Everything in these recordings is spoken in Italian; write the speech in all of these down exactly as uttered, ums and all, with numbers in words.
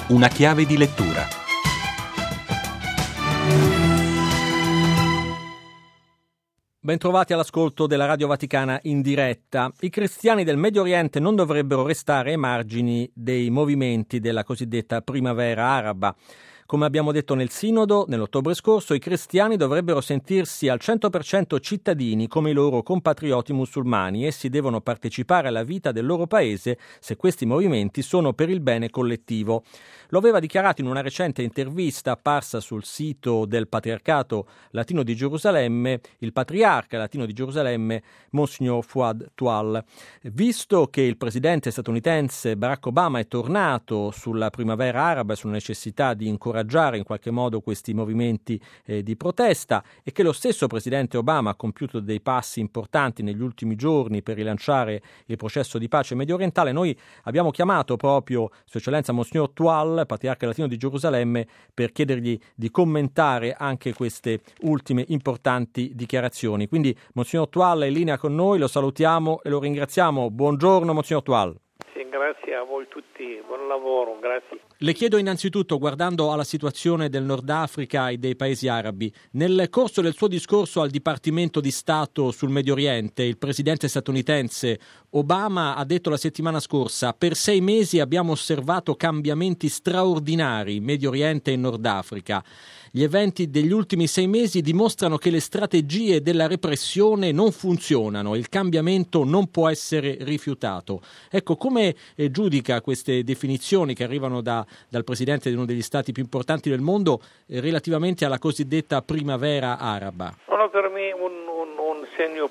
Una chiave di lettura. Bentrovati all'ascolto della Radio Vaticana in diretta. I cristiani del Medio Oriente non dovrebbero restare ai margini dei movimenti della cosiddetta primavera araba. Come abbiamo detto nel Sinodo, nell'ottobre scorso, i cristiani dovrebbero sentirsi al cento per cento cittadini come i loro compatrioti musulmani. Essi devono partecipare alla vita del loro paese se questi movimenti sono per il bene collettivo. Lo aveva dichiarato in una recente intervista apparsa sul sito del Patriarcato Latino di Gerusalemme il patriarca latino di Gerusalemme, Monsignor Fouad Toual. Visto che il presidente statunitense Barack Obama è tornato sulla primavera araba e sulla necessità di incoraggiare in qualche modo questi movimenti eh, di protesta e che lo stesso presidente Obama ha compiuto dei passi importanti negli ultimi giorni per rilanciare il processo di pace medio orientale, noi abbiamo chiamato proprio Sua Eccellenza Monsignor Toual, patriarca latino di Gerusalemme, per chiedergli di commentare anche queste ultime importanti dichiarazioni. Quindi Monsignor Toual è in linea con noi, lo salutiamo e lo ringraziamo. Buongiorno Monsignor Toual. Grazie a voi tutti, buon lavoro, grazie. Le chiedo innanzitutto, guardando alla situazione del Nord Africa e dei paesi arabi, nel corso del suo discorso al Dipartimento di Stato sul Medio Oriente, il presidente statunitense Obama ha detto la settimana scorsa: per sei mesi abbiamo osservato cambiamenti straordinari in Medio Oriente e in Nord Africa. Gli eventi degli ultimi sei mesi dimostrano che le strategie della repressione non funzionano, il cambiamento non può essere rifiutato. Ecco, come eh, giudica queste definizioni che arrivano da, dal presidente di uno degli stati più importanti del mondo eh, relativamente alla cosiddetta primavera araba? Sono per me un, un, un segno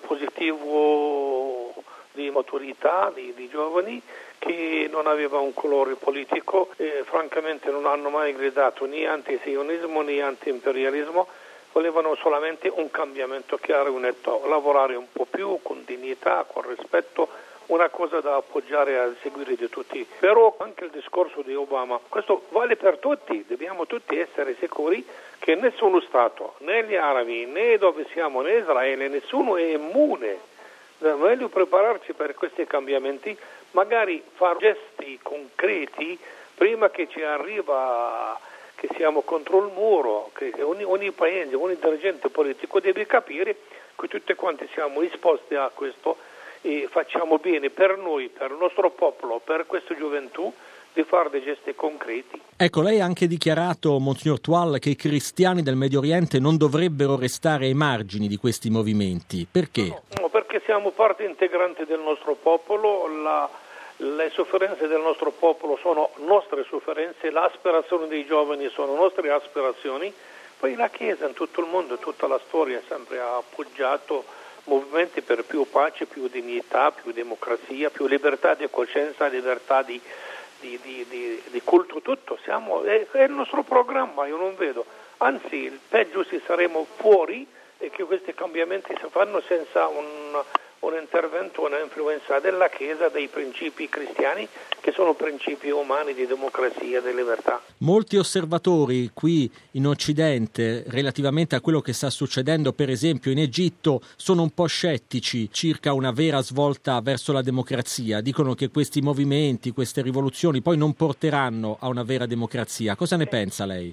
positivo di maturità, di, di giovani che non aveva un colore politico e francamente non hanno mai gridato né antisionismo né antiimperialismo, volevano solamente un cambiamento chiaro e netto, lavorare un po' più con dignità, con rispetto, una cosa da appoggiare e a seguire di tutti. Però anche il discorso di Obama, questo vale per tutti, dobbiamo tutti essere sicuri che nessuno Stato, né gli arabi, né dove siamo, né Israele, nessuno è immune. È meglio prepararci per questi cambiamenti, magari fare gesti concreti prima che ci arriva che siamo contro il muro, che ogni, ogni paese, ogni dirigente politico deve capire che tutti quanti siamo disposti a questo e facciamo bene per noi, per il nostro popolo, per questa gioventù, di fare dei gesti concreti. Ecco, lei ha anche dichiarato, Monsignor Toual, che i cristiani del Medio Oriente non dovrebbero restare ai margini di questi movimenti. Perché? No, no, perché siamo parte integrante del nostro popolo, la, le sofferenze del nostro popolo sono nostre sofferenze, le aspirazioni dei giovani sono nostre aspirazioni, poi la Chiesa in tutto il mondo, tutta la storia, sempre ha appoggiato movimenti per più pace, più dignità, più democrazia, più libertà di coscienza, libertà di Di, di, di, di culto, tutto, siamo, è, è il nostro programma, io non vedo, anzi il peggio se saremo fuori e che questi cambiamenti si fanno senza un, un intervento, una influenza della Chiesa, dei principi cristiani che sono principi umani di democrazia, di libertà. Molti osservatori qui in Occidente relativamente a quello che sta succedendo per esempio in Egitto sono un po' scettici circa una vera svolta verso la democrazia, dicono che questi movimenti, queste rivoluzioni poi non porteranno a una vera democrazia. Cosa ne pensa lei?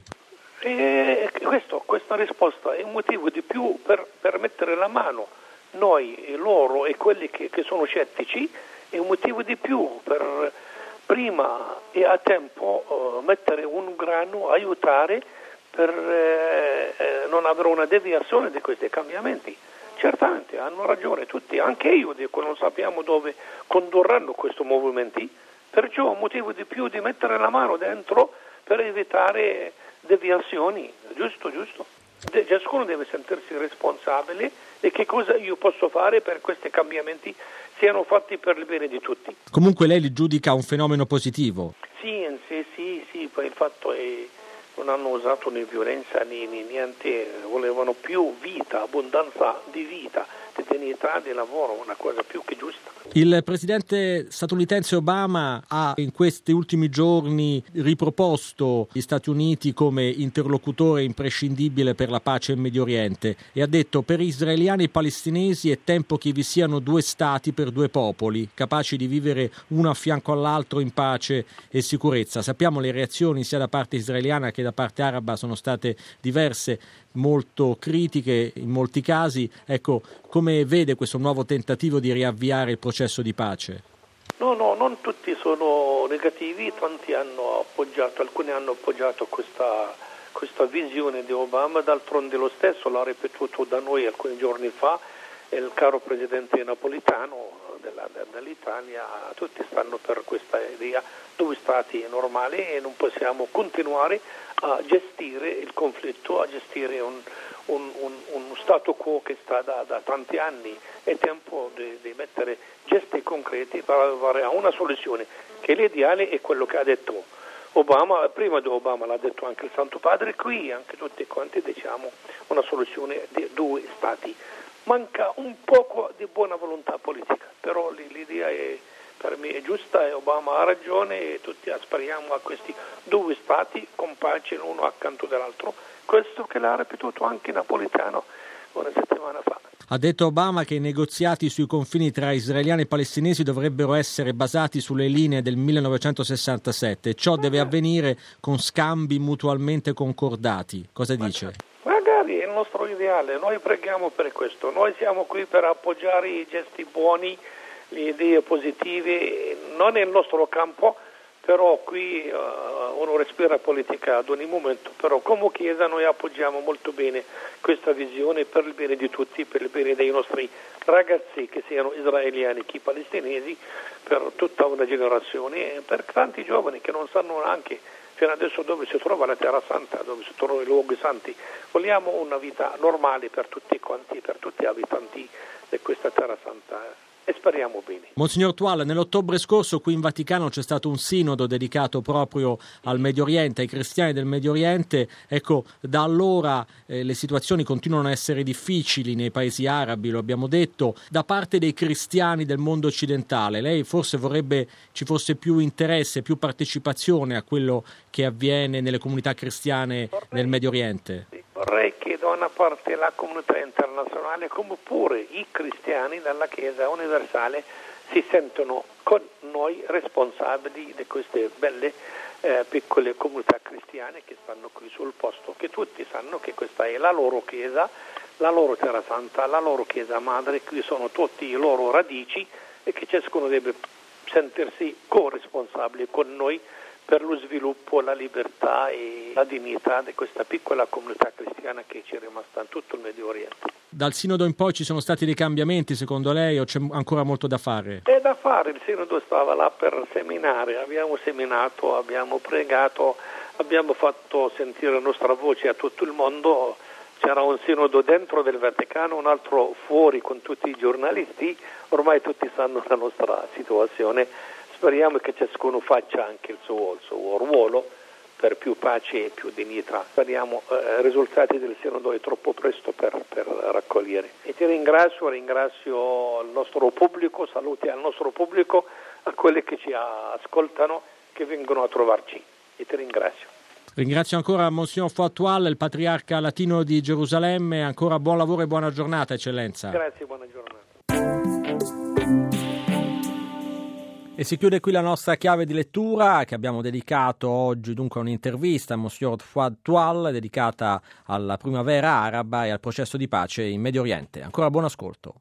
E questo, questa risposta è un motivo di più per, per mettere la mano noi e loro e quelli che, che sono scettici, è un motivo di più per prima e a tempo uh, mettere un grano, aiutare per eh, non avere una deviazione di questi cambiamenti. Certamente hanno ragione tutti, anche io dico non sappiamo dove condurranno questi movimenti, perciò un motivo di più di mettere la mano dentro per evitare deviazioni, giusto, giusto. De- ciascuno deve sentirsi responsabile e che cosa io posso fare per questi cambiamenti siano fatti per il bene di tutti. Comunque lei li giudica un fenomeno positivo? Sì, sì, sì, sì, poi il fatto è non hanno usato né violenza né, né niente, volevano più vita, abbondanza di vita, di dignità di lavoro, una cosa più che giusta. Il presidente statunitense Obama ha in questi ultimi giorni riproposto gli Stati Uniti come interlocutore imprescindibile per la pace in Medio Oriente e ha detto: per israeliani e palestinesi è tempo che vi siano due stati per due popoli, capaci di vivere uno a fianco all'altro in pace e sicurezza. Sappiamo le reazioni sia da parte israeliana che da parte araba sono state diverse, molto critiche in molti casi. Ecco, come vede questo nuovo tentativo di riavviare il processo di pace? No, no, non tutti sono negativi, tanti hanno appoggiato, alcuni hanno appoggiato questa, questa visione di Obama, d'altronde lo stesso l'ha ripetuto da noi alcuni giorni fa il caro presidente Napolitano della, dell'Italia. Tutti stanno per questa idea, due stati normali, e non possiamo continuare a gestire il conflitto, a gestire un, un, un, uno stato quo che sta da, da tanti anni. È tempo di, di mettere gesti concreti per arrivare a una soluzione, che l'ideale è quello che ha detto Obama. Prima di Obama l'ha detto anche il Santo Padre, qui anche tutti quanti diciamo una soluzione di due stati. Manca un poco di buona volontà politica, però l'idea è, per me è giusta, e Obama ha ragione, e tutti aspiriamo a questi due stati con pace l'uno accanto dell'altro. Questo che l'ha ripetuto anche Napolitano una settimana fa. Ha detto Obama che i negoziati sui confini tra israeliani e palestinesi dovrebbero essere basati sulle linee del millenovecentosessantasette. Ciò deve avvenire con scambi mutualmente concordati. Cosa dice? Magari è il nostro ideale, noi preghiamo per questo. Noi siamo qui per appoggiare i gesti buoni, le idee positive. Non è il nostro campo, però qui uh, uno respira politica ad ogni momento. Però come Chiesa noi appoggiamo molto bene questa visione per il bene di tutti, per il bene dei nostri ragazzi, che siano israeliani che palestinesi, per tutta una generazione, e per tanti giovani che non sanno neanche fino adesso dove si trova la Terra Santa, dove si trovano i luoghi santi. Vogliamo una vita normale per tutti quanti, per tutti gli abitanti di questa Terra Santa, e speriamo bene. Monsignor Toual, nell'ottobre scorso qui in Vaticano c'è stato un sinodo dedicato proprio al Medio Oriente, ai cristiani del Medio Oriente. Ecco, da allora eh, le situazioni continuano a essere difficili nei paesi arabi, lo abbiamo detto, da parte dei cristiani del mondo occidentale. Lei forse vorrebbe ci fosse più interesse, più partecipazione a quello che avviene nelle comunità cristiane vorrei, nel Medio Oriente? Vorrei che da una parte la comunità internazionale, come pure i cristiani della Chiesa universale, si sentono con noi responsabili di queste belle eh, piccole comunità cristiane che stanno qui sul posto, che tutti sanno che questa è la loro Chiesa, la loro Terra Santa, la loro Chiesa madre, qui sono tutti i loro radici, e che ciascuno deve sentirsi corresponsabile con noi per lo sviluppo, la libertà e la dignità di questa piccola comunità cristiana che ci è rimasta in tutto il Medio Oriente. Dal Sinodo in poi ci sono stati dei cambiamenti secondo lei, o c'è ancora molto da fare? È da fare, il Sinodo stava là per seminare, abbiamo seminato, abbiamo pregato, abbiamo fatto sentire la nostra voce a tutto il mondo. C'era un Sinodo dentro del Vaticano, un altro fuori con tutti i giornalisti, ormai tutti sanno la nostra situazione. Speriamo che ciascuno faccia anche il suo, il suo ruolo per più pace e più dignità. Speriamo eh, risultati del Sinodo è troppo presto per, per raccogliere. E ti ringrazio, ringrazio il nostro pubblico, saluti al nostro pubblico, a quelli che ci ascoltano, che vengono a trovarci. E ti ringrazio. Ringrazio ancora Monsignor Fuad Toual, il patriarca latino di Gerusalemme. Ancora buon lavoro e buona giornata, Eccellenza. Grazie, buona giornata. E si chiude qui la nostra chiave di lettura, che abbiamo dedicato oggi dunque a un'intervista a Monsignor Fuad Toual dedicata alla primavera araba e al processo di pace in Medio Oriente. Ancora buon ascolto.